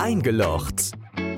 Eingelocht.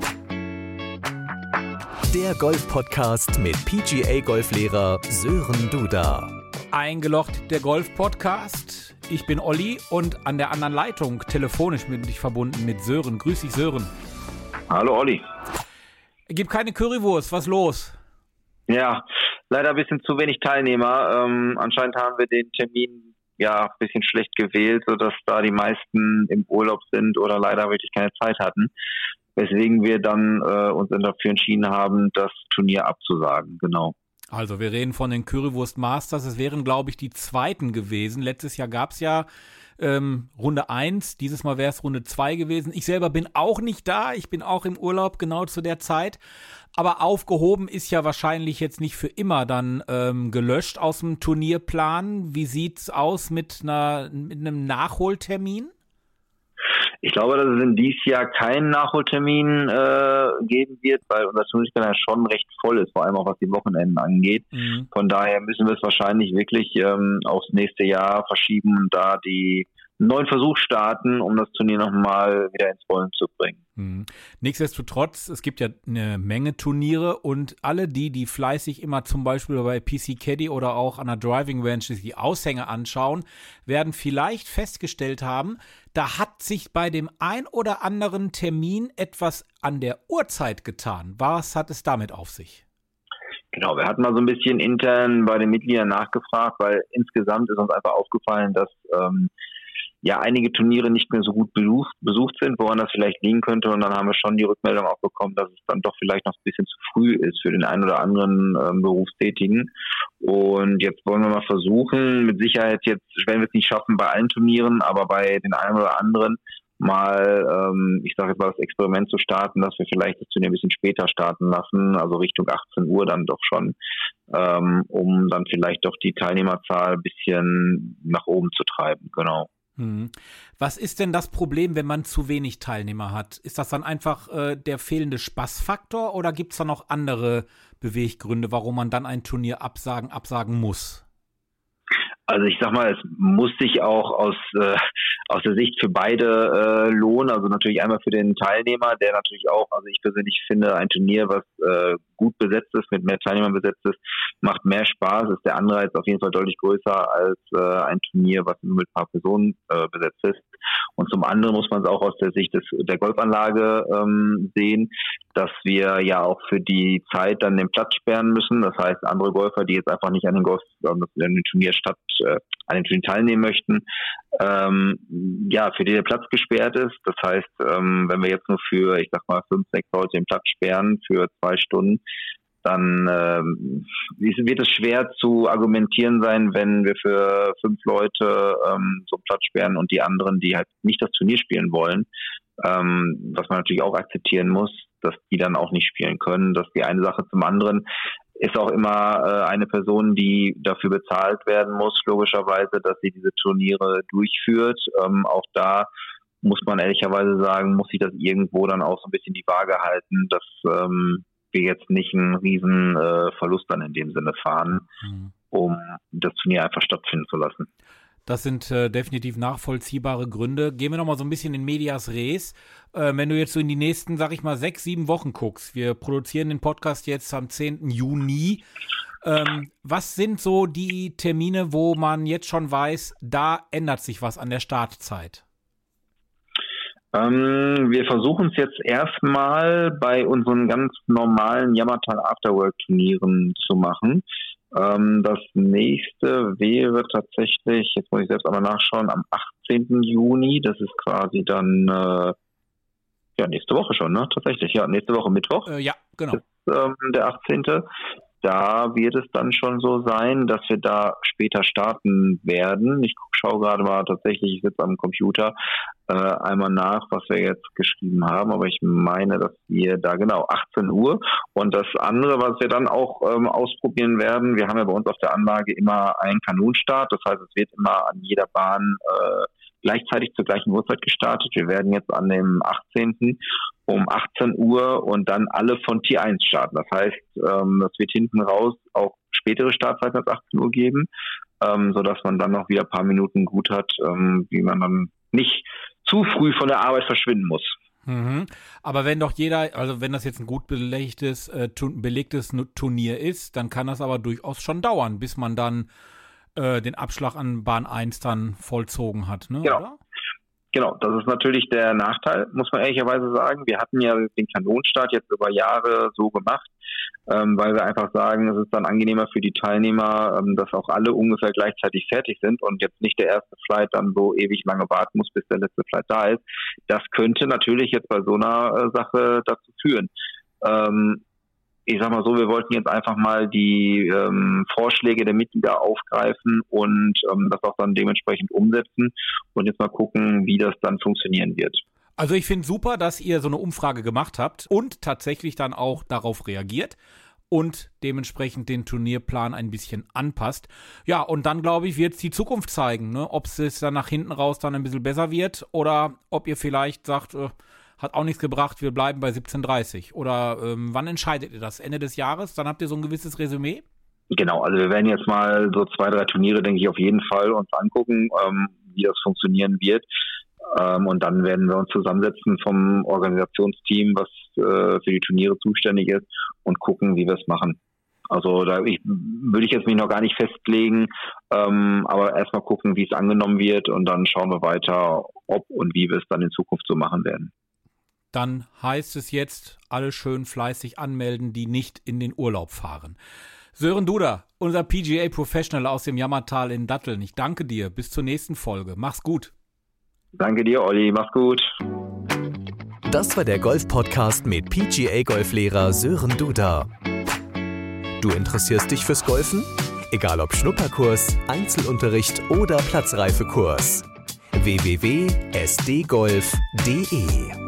Der Golf-Podcast mit PGA-Golflehrer Sören Duda. Eingelocht, der Golf-Podcast. Ich bin Olli und an der anderen Leitung telefonisch bin ich verbunden mit Sören. Grüß dich, Sören. Hallo, Olli. Gibt keine Currywurst, was los? Ja, leider ein bisschen zu wenig Teilnehmer. Anscheinend haben wir den Termin ein bisschen schlecht gewählt, sodass da die meisten im Urlaub sind oder leider wirklich keine Zeit hatten. Weswegen wir dann uns dafür entschieden haben, das Turnier abzusagen, genau. Also wir reden von den Currywurst Masters. Es wären, glaube ich, die zweiten gewesen. Letztes Jahr gab es ja Runde 1. Dieses Mal wäre es Runde 2 gewesen. Ich selber bin auch nicht da. Ich bin auch im Urlaub genau zu der Zeit. Aber aufgehoben ist ja wahrscheinlich jetzt nicht für immer dann gelöscht aus dem Turnierplan. Wie sieht's aus mit einem Nachholtermin? Ich glaube, dass es in dieses Jahr keinen Nachholtermin geben wird, weil unser Turnierplan ja schon recht voll ist, vor allem auch was die Wochenenden angeht. Mhm. Von daher müssen wir es wahrscheinlich wirklich aufs nächste Jahr verschieben und da die neuen Versuch starten, um das Turnier nochmal wieder ins Rollen zu bringen. Mhm. Nichtsdestotrotz, es gibt ja eine Menge Turniere und alle die fleißig immer zum Beispiel bei PC Caddy oder auch an der Driving Range die Aushänge anschauen, werden vielleicht festgestellt haben, da hat sich bei dem ein oder anderen Termin etwas an der Uhrzeit getan. Was hat es damit auf sich? Genau, wir hatten mal so ein bisschen intern bei den Mitgliedern nachgefragt, weil insgesamt ist uns einfach aufgefallen, dass einige Turniere nicht mehr so gut besucht sind, woran das vielleicht liegen könnte. Und dann haben wir schon die Rückmeldung auch bekommen, dass es dann doch vielleicht noch ein bisschen zu früh ist für den einen oder anderen Berufstätigen. Und jetzt wollen wir mal versuchen, mit Sicherheit jetzt werden wir es nicht schaffen bei allen Turnieren, aber bei den einen oder anderen mal, ich sage jetzt mal, das Experiment zu starten, dass wir vielleicht das Turnier ein bisschen später starten lassen, also Richtung 18 Uhr dann doch schon, um dann vielleicht doch die Teilnehmerzahl ein bisschen nach oben zu treiben, genau. Was ist denn das Problem, wenn man zu wenig Teilnehmer hat? Ist das dann einfach der fehlende Spaßfaktor oder gibt es da noch andere Beweggründe, warum man dann ein Turnier absagen muss? Also ich sag mal, es muss sich auch aus der Sicht für beide lohnen. Also natürlich einmal für den Teilnehmer, der natürlich auch, also ich persönlich finde, ein Turnier, was gut besetzt ist, mit mehr Teilnehmern besetzt ist, macht mehr Spaß, ist der Anreiz auf jeden Fall deutlich größer als ein Turnier, was nur mit ein paar Personen besetzt ist. Und zum anderen muss man es auch aus der Sicht der Golfanlage sehen, dass wir ja auch für die Zeit dann den Platz sperren müssen. Das heißt, andere Golfer, die jetzt einfach nicht an den Turnier teilnehmen möchten, für die der Platz gesperrt ist. Das heißt, wenn wir jetzt nur für, ich sag mal, 5, 6 Leute den Platz sperren für 2 Stunden, dann wird es schwer zu argumentieren sein, wenn wir für 5 Leute so einen Platz sperren und die anderen, die halt nicht das Turnier spielen wollen, was man natürlich auch akzeptieren muss, dass die dann auch nicht spielen können. Das ist die eine Sache. Zum anderen ist auch immer eine Person, die dafür bezahlt werden muss, logischerweise, dass sie diese Turniere durchführt. Auch da muss man ehrlicherweise sagen, muss sich das irgendwo dann auch so ein bisschen die Waage halten, dass wir jetzt nicht einen riesen Verlust dann in dem Sinne fahren, um das Turnier einfach stattfinden zu lassen. Das sind definitiv nachvollziehbare Gründe. Gehen wir nochmal so ein bisschen in medias res. Wenn du jetzt so in die nächsten, 6, 7 Wochen guckst, wir produzieren den Podcast jetzt am 10. Juni. Was sind so die Termine, wo man jetzt schon weiß, da ändert sich was an der Startzeit? Wir versuchen es jetzt erstmal bei unseren ganz normalen Yamatal Afterworld Turnieren zu machen. Das nächste wäre tatsächlich, jetzt muss ich selbst einmal nachschauen, am 18. Juni. Das ist quasi dann, nächste Woche schon, ne? Tatsächlich, ja, nächste Woche Mittwoch. Ja, genau. Das ist, der 18. Da wird es dann schon so sein, dass wir da später starten werden. Ich schaue gerade mal tatsächlich, ich sitze am Computer, einmal nach, was wir jetzt geschrieben haben. Aber ich meine, dass wir da 18 Uhr. Und das andere, was wir dann auch ausprobieren werden, wir haben ja bei uns auf der Anlage immer einen Kanonstart. Das heißt, es wird immer an jeder Bahn gleichzeitig zur gleichen Uhrzeit gestartet. Wir werden jetzt an dem 18. um 18 Uhr und dann alle von T1 starten. Das heißt, das wird hinten raus auch spätere Startzeiten als 18 Uhr geben, sodass man dann noch wieder ein paar Minuten gut hat, wie man dann nicht zu früh von der Arbeit verschwinden muss. Aber wenn doch wenn das jetzt ein gut belegtes Turnier ist, dann kann das aber durchaus schon dauern, bis man dann den Abschlag an Bahn 1 dann vollzogen hat, ne? Genau. Oder? Genau, das ist natürlich der Nachteil, muss man ehrlicherweise sagen. Wir hatten ja den Kanonenstart jetzt über Jahre so gemacht, weil wir einfach sagen, es ist dann angenehmer für die Teilnehmer, dass auch alle ungefähr gleichzeitig fertig sind und jetzt nicht der erste Flight dann so ewig lange warten muss, bis der letzte Flight da ist. Das könnte natürlich jetzt bei so einer Sache dazu führen. Ich sag mal so, wir wollten jetzt einfach mal die Vorschläge der Mitglieder aufgreifen und das auch dann dementsprechend umsetzen und jetzt mal gucken, wie das dann funktionieren wird. Also ich finde super, dass ihr so eine Umfrage gemacht habt und tatsächlich dann auch darauf reagiert und dementsprechend den Turnierplan ein bisschen anpasst. Ja, und dann, glaube ich, wird es die Zukunft zeigen, ne? Ob es dann nach hinten raus dann ein bisschen besser wird oder ob ihr vielleicht sagt, hat auch nichts gebracht, wir bleiben bei 17:30. Oder wann entscheidet ihr das? Ende des Jahres? Dann habt ihr so ein gewisses Resümee? Genau, also wir werden jetzt mal so 2-3 Turniere, denke ich, auf jeden Fall uns angucken, wie das funktionieren wird. Und dann werden wir uns zusammensetzen vom Organisationsteam, was für die Turniere zuständig ist, und gucken, wie wir es machen. Also würde ich jetzt mich noch gar nicht festlegen, aber erstmal gucken, wie es angenommen wird, und dann schauen wir weiter, ob und wie wir es dann in Zukunft so machen werden. Dann heißt es jetzt, alle schön fleißig anmelden, die nicht in den Urlaub fahren. Sören Duda, unser PGA Professional aus dem Jammertal in Datteln. Ich danke dir. Bis zur nächsten Folge. Mach's gut. Danke dir, Olli. Mach's gut. Das war der Golf-Podcast mit PGA-Golflehrer Sören Duda. Du interessierst dich fürs Golfen? Egal ob Schnupperkurs, Einzelunterricht oder Platzreifekurs. www.sdgolf.de